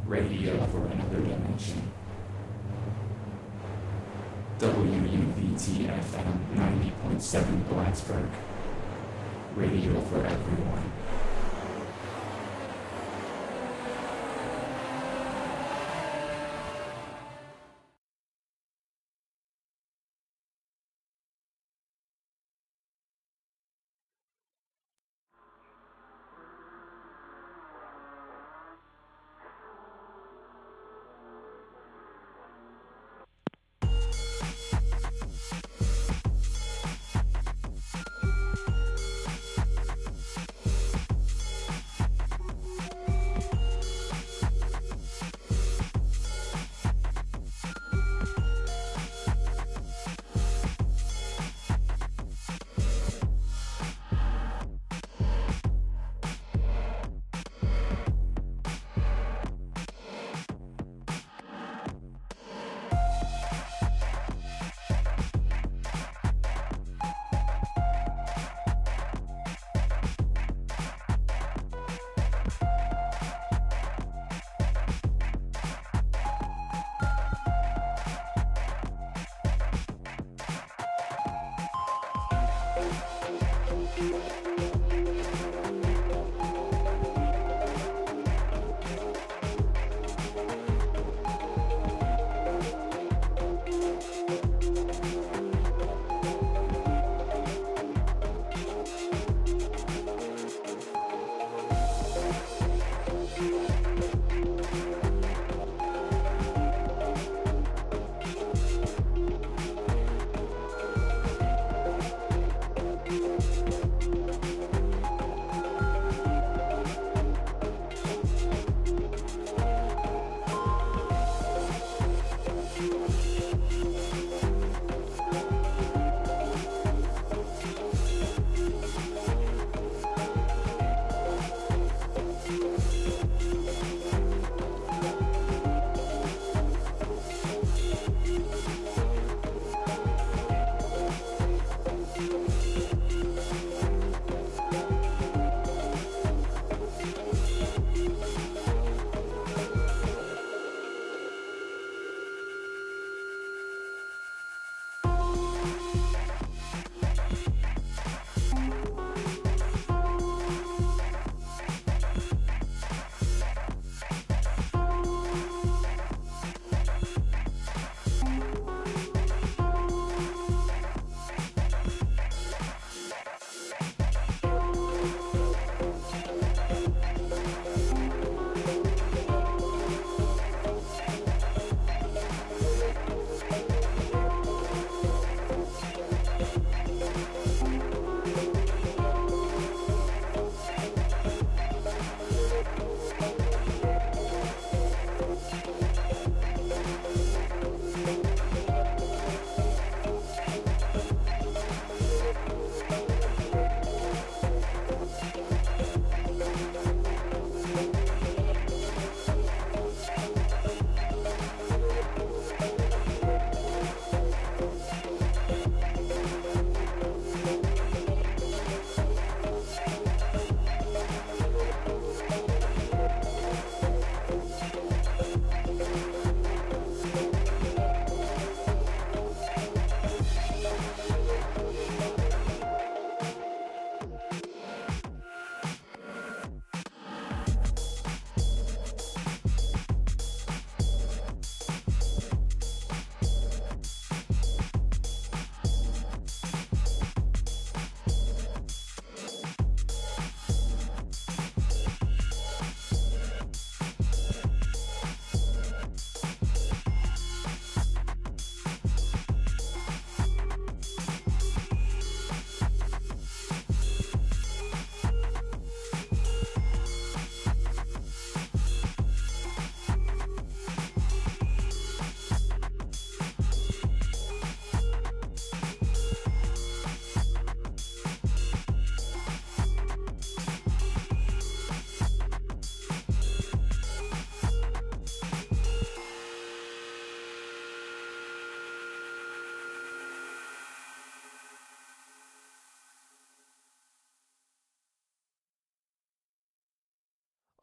Radio for another dimension. WUVT FM 90.7 Blacksburg. Radio for everyone.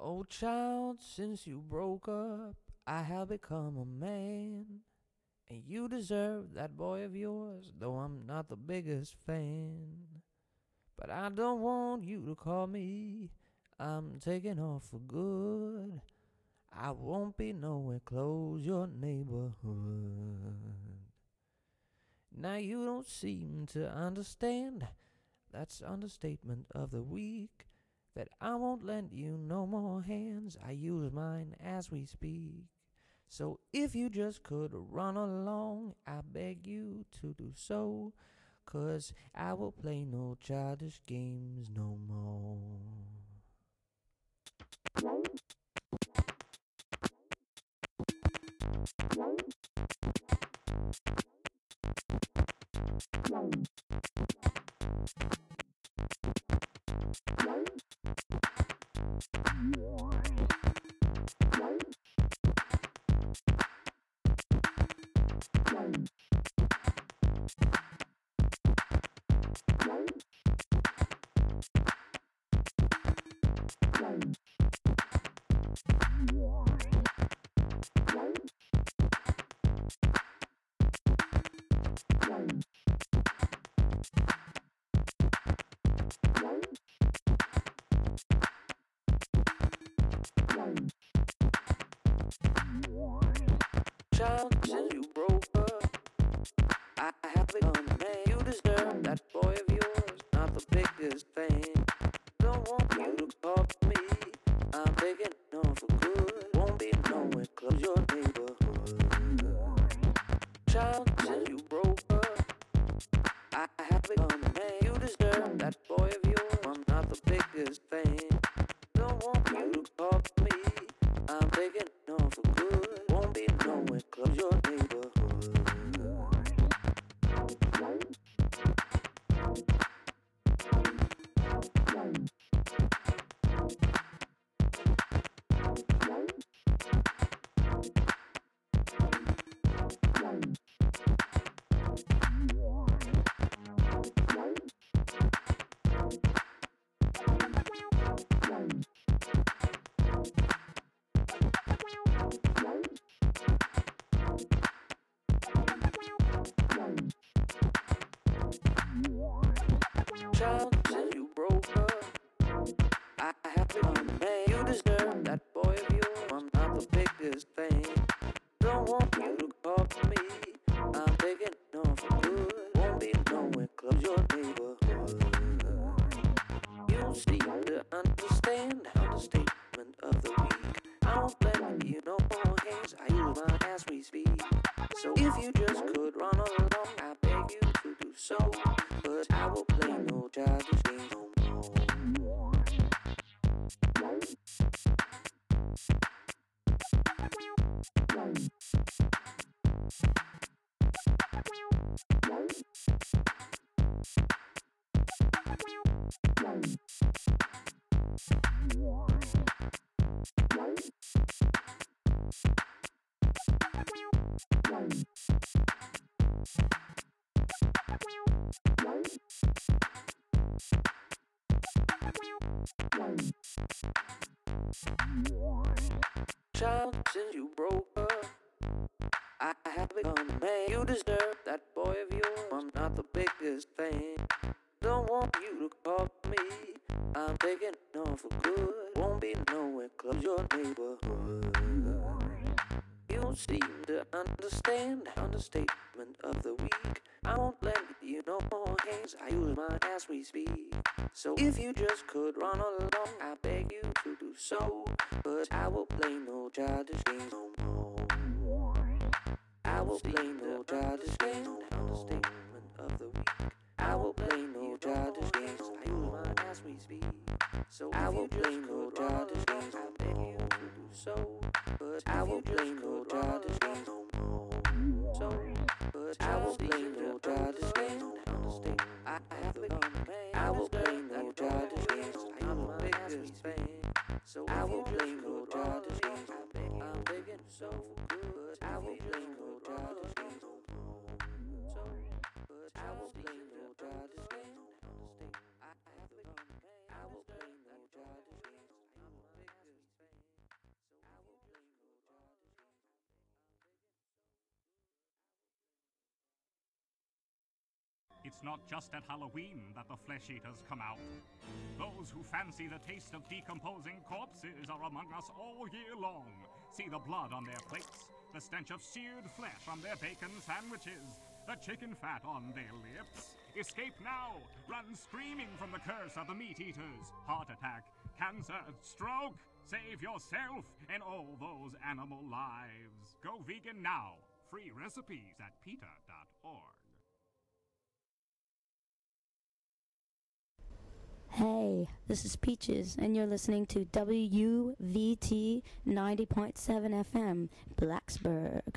Oh child, since you broke up, I have become a man. And you deserve that boy of yours, though I'm not the biggest fan. But I don't want you to call me, I'm taking off for good. I won't be nowhere close your neighborhood. Now you don't seem to understand, that's understatement of the week, that I won't lend you no more hands, I use mine as we speak. So if you just could run along, I beg you to do so, 'cause I will play no childish games no more. Child, since you broke up, I have become a man. You deserve that boy of yours, not the biggest fan. Don't want you to call me, I'm taking off for good. Won't be nowhere close your neighborhood. Child, since you broke up, I have become a man. You deserve that boy of yours, I'm not the biggest fan. Don't want you to call me, I'm taking off for good. Won't be nowhere close your neighborhood. Child, since you broke up, I have become a man. You deserve that boy of yours, I'm not the biggest fan. Don't want you to call me, I'm taking off for good. Won't be nowhere close your neighborhood. You don't seem to understand, understatement of the week. I won't lend you no more hands, I use mine as we speak. So if you just could run along, I beg you to do so, but I will play no childish games no more. Child, since you broke up, I have become a man. You deserve that boy of yours, I'm not the biggest fan. Don't want you to call me, I'm taking off for good. Won't be nowhere close your neighborhood. You don't seem to understand, understatement of the week. I won't lend you no more hands, I use mine as we speak. So if you just could run along, I beg you to do so, but I will play no childish games no more. I will play no childish games, understatement of the week. I will play no childish games, I use mine as we speak. So I will play no childish games, I beg you to do so, but I will play no childish games no more. So, but I will play no childish games, understatement. I have become a man. I will play no childish games, I'm the biggest fan. So I will play no childish games, I'm begging so good. I will play no childish games no more. So, but I will play no childish games, understatement. I have become a man. I will play no childish games, I'm the biggest fan. It's not just at Halloween that the flesh eaters come out. Those who fancy the taste of decomposing corpses are among us all year long. See the blood on their plates, the stench of seared flesh on their bacon sandwiches, the chicken fat on their lips. Escape now! Run screaming from the curse of the meat eaters. Heart attack, cancer, stroke. Save yourself and all those animal lives. Go vegan now. Free recipes at PETA.org. Hey, this is Peaches, and you're listening to WVT 90.7 FM, Blacksburg.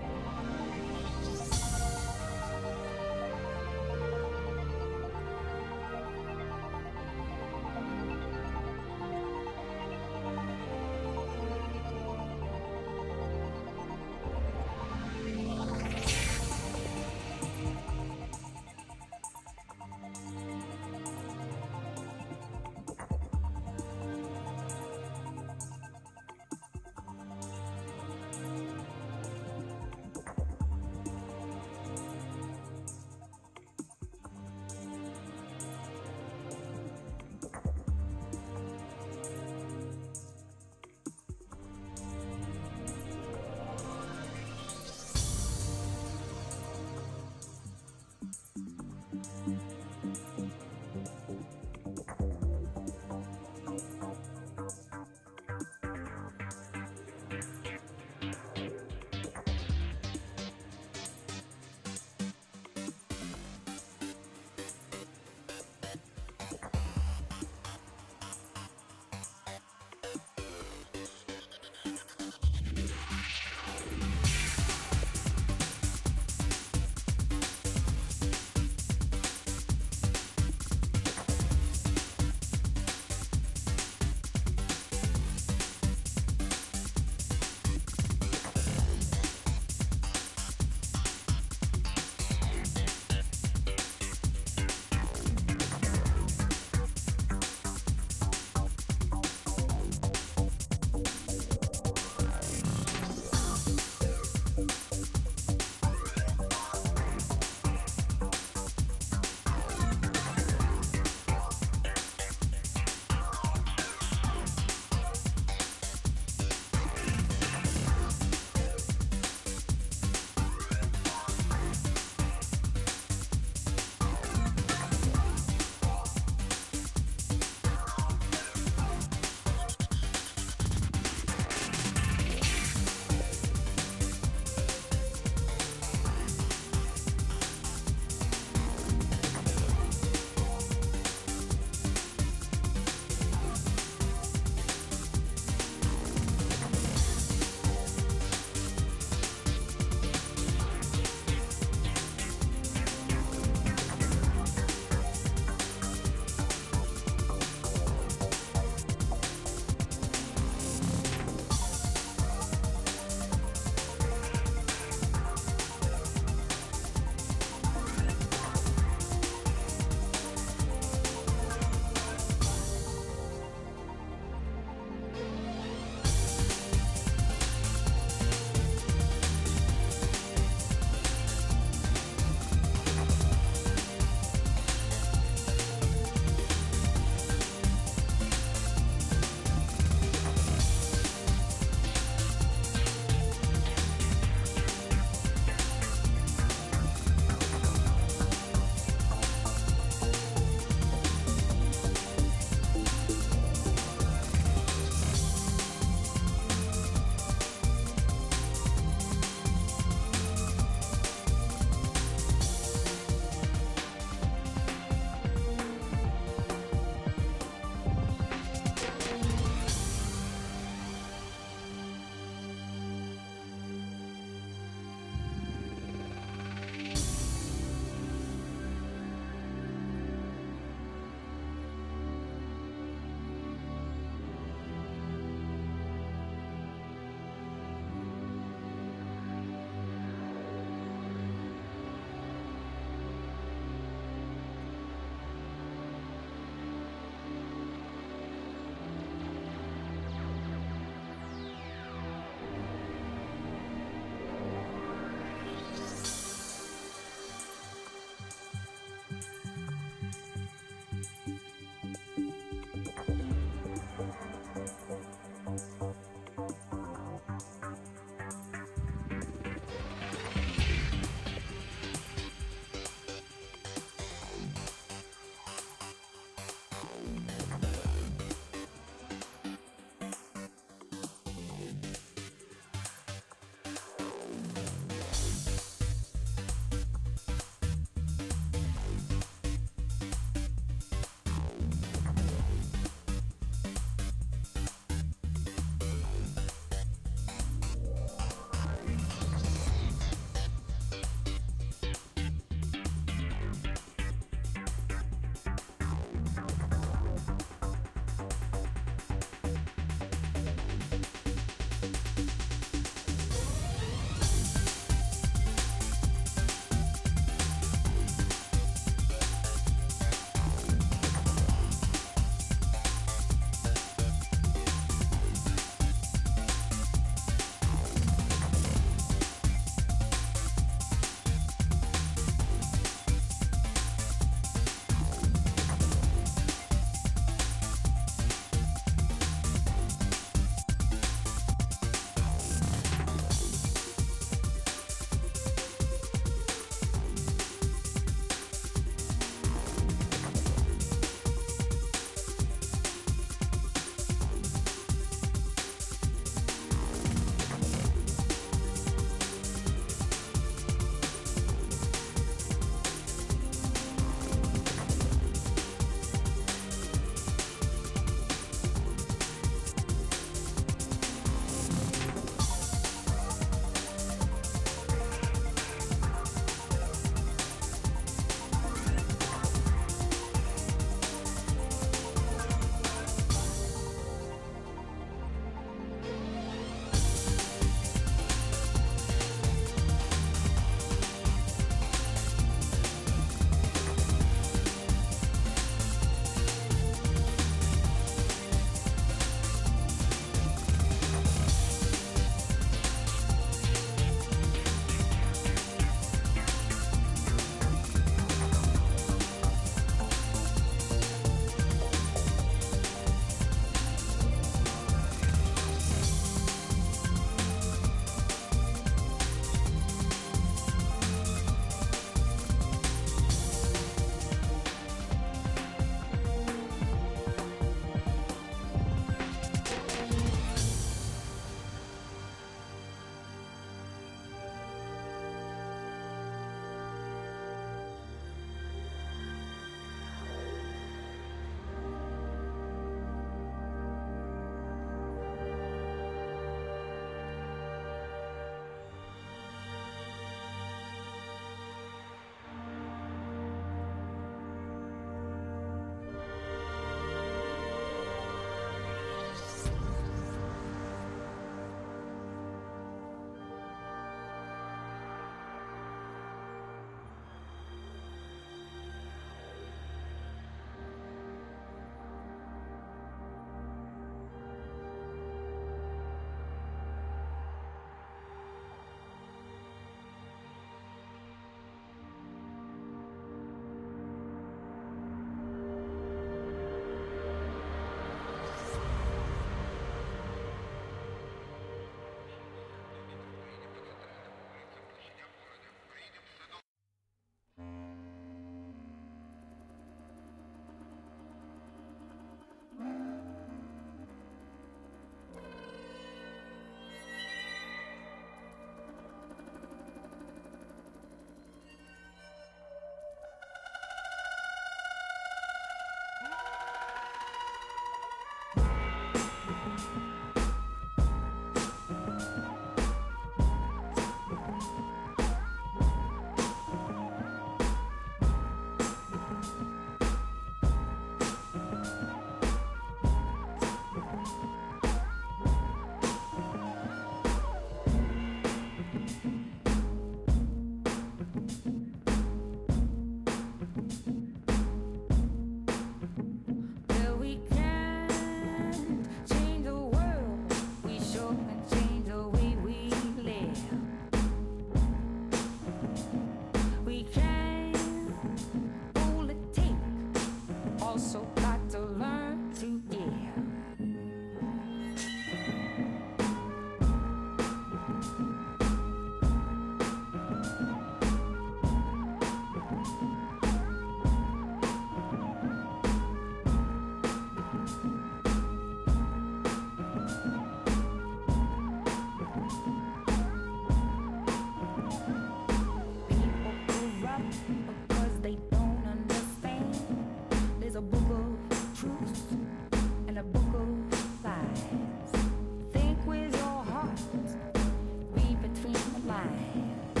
lies.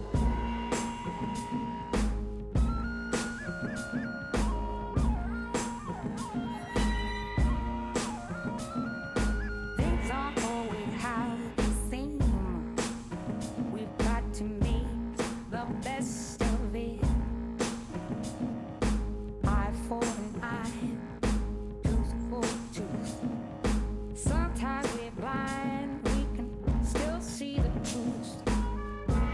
Things aren't always how they seem. We've got to make the best of it. Eye for an eye, tooth for tooth. Sometimes we're blind, we can still see the truth.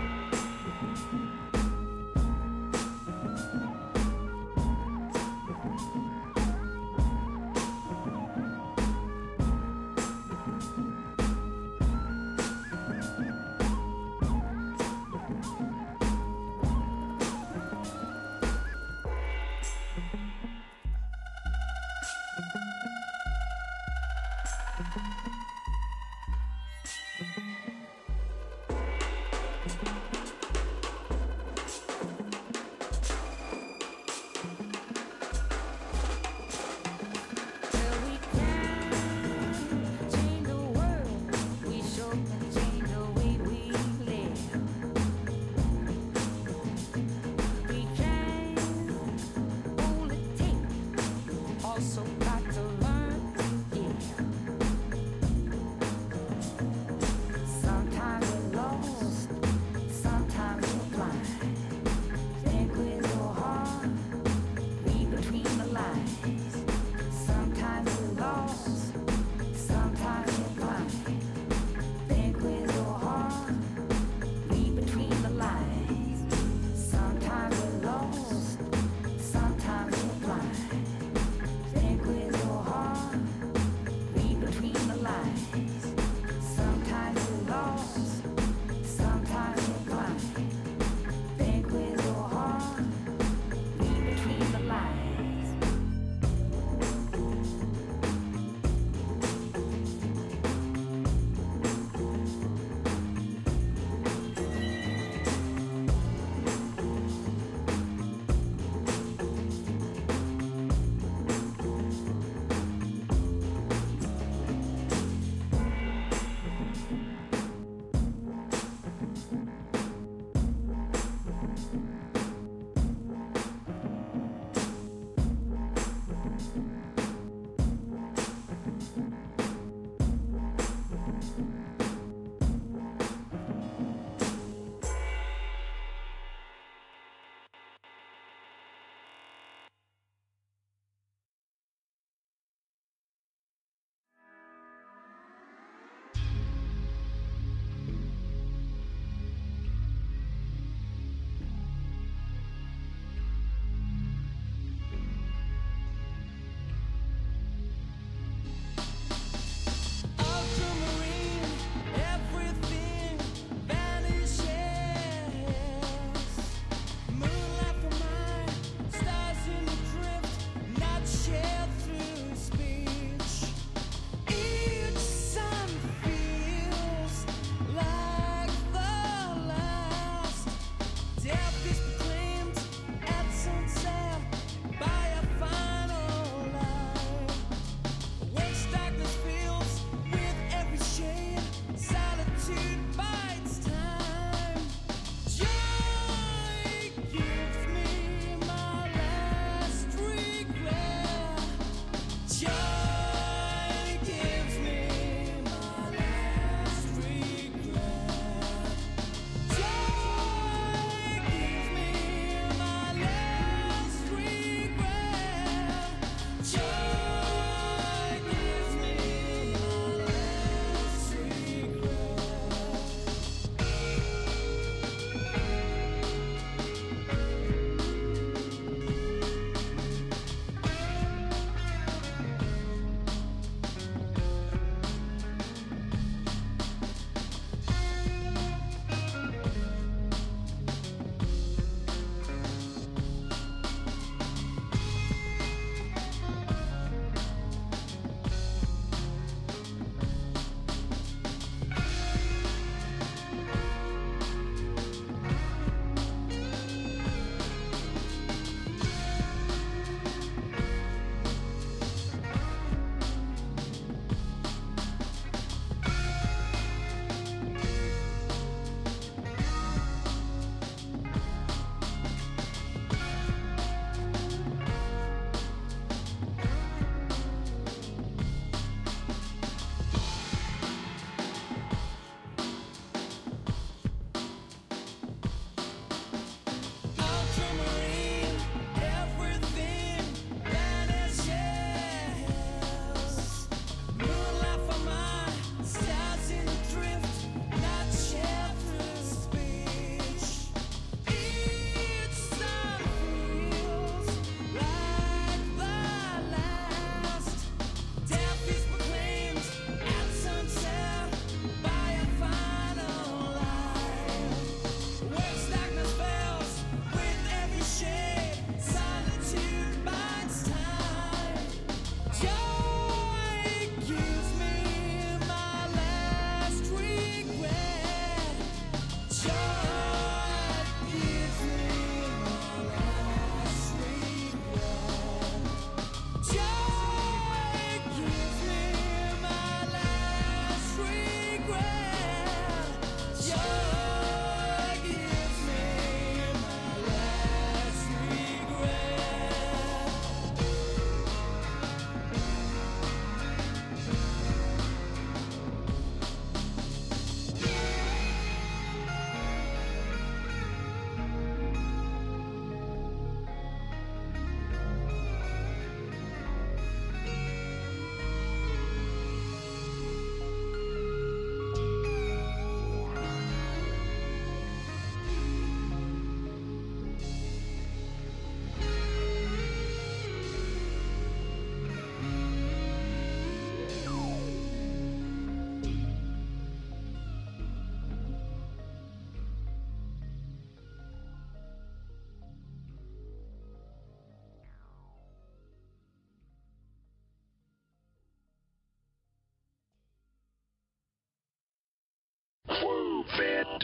fit.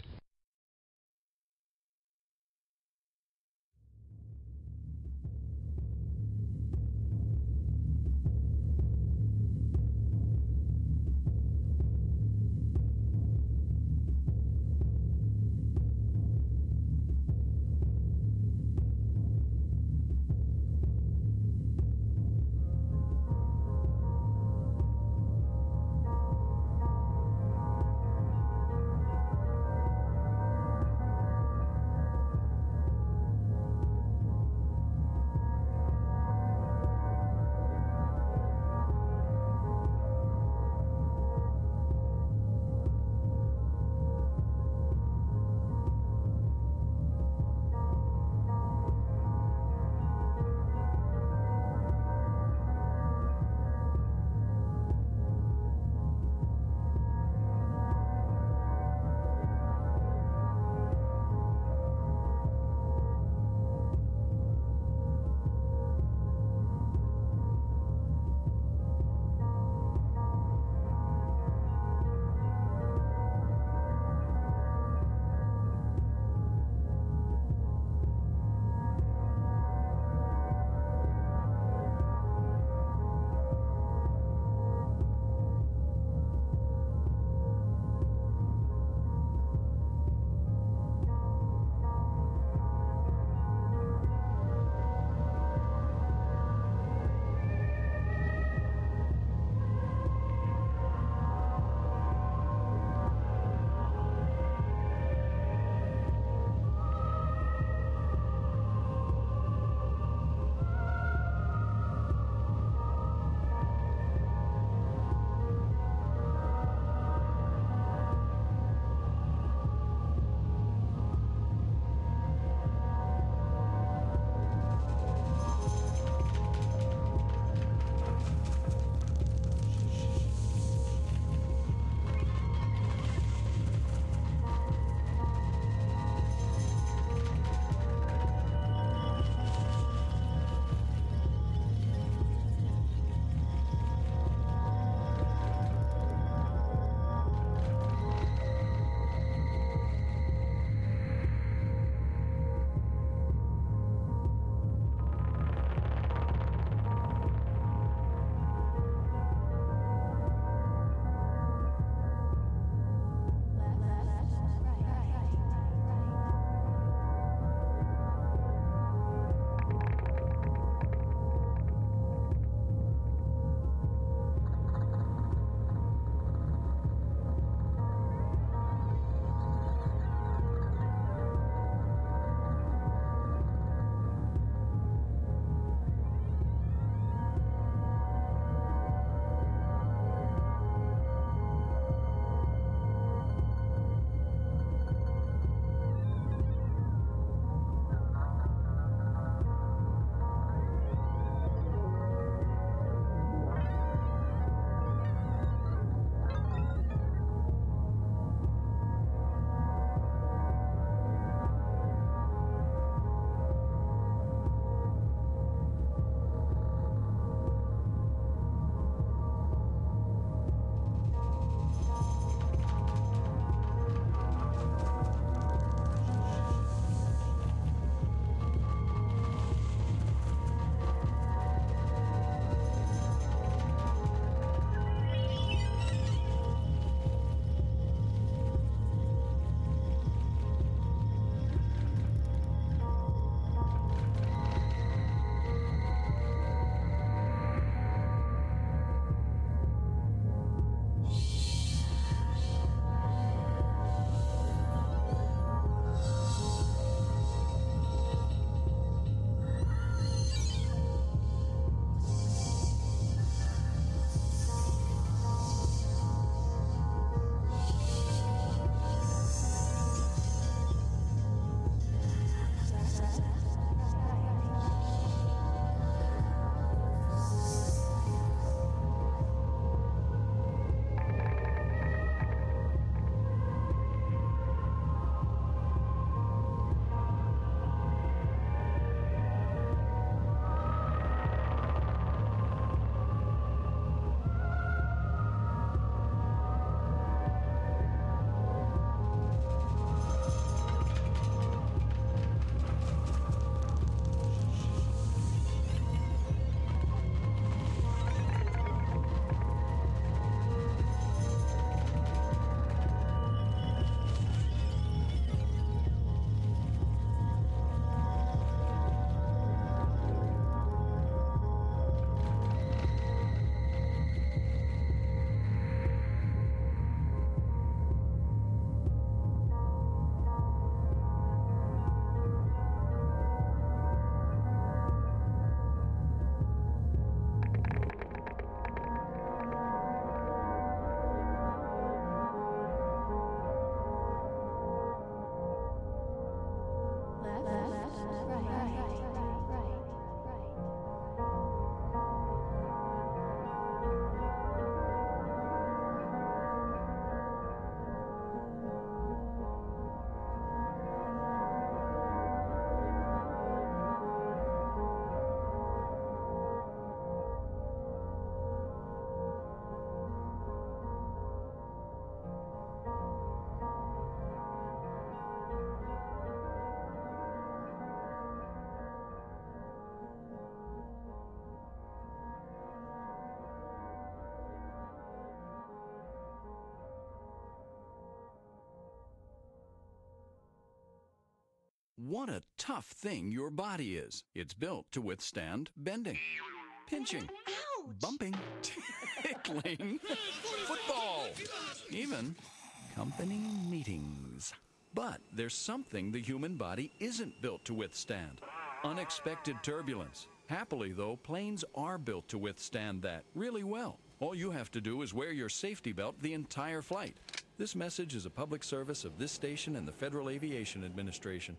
What a tough thing your body is. It's built to withstand bending, pinching, bumping, tickling, football, even company meetings. But there's something the human body isn't built to withstand: unexpected turbulence. Happily, though, planes are built to withstand that really well. All you have to do is wear your safety belt the entire flight. This message is a public service of this station and the Federal Aviation Administration.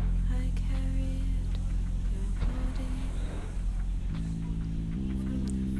I carried your body from the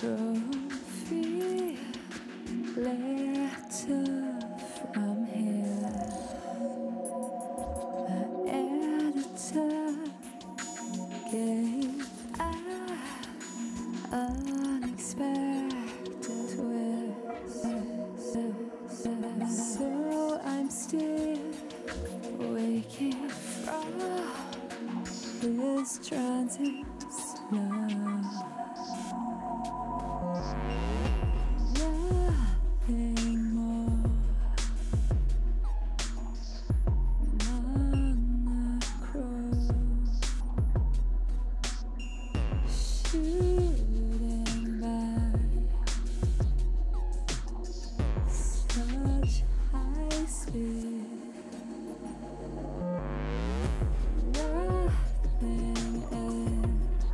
trophy letter from here. The editor gave unexpected twist. So I'm still waking from his transient love. Nothing more. Monochrome. Shooting by such high speed. Nothing else.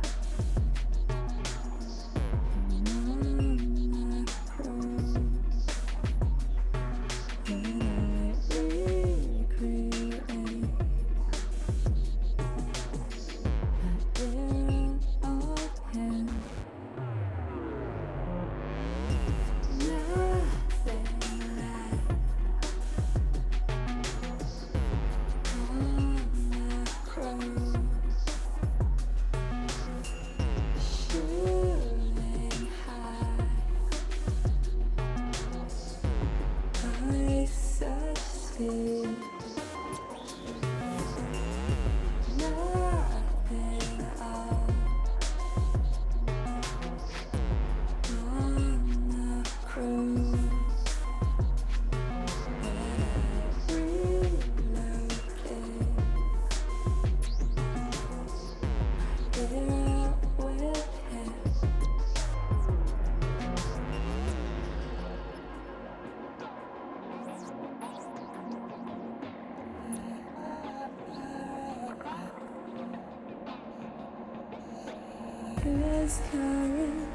Monochrome. When I recreate an era of him. Nothing left. Monochrome. Shooting high. By such speed. Nothing else. Monochrome. Relocate. There with him. His courage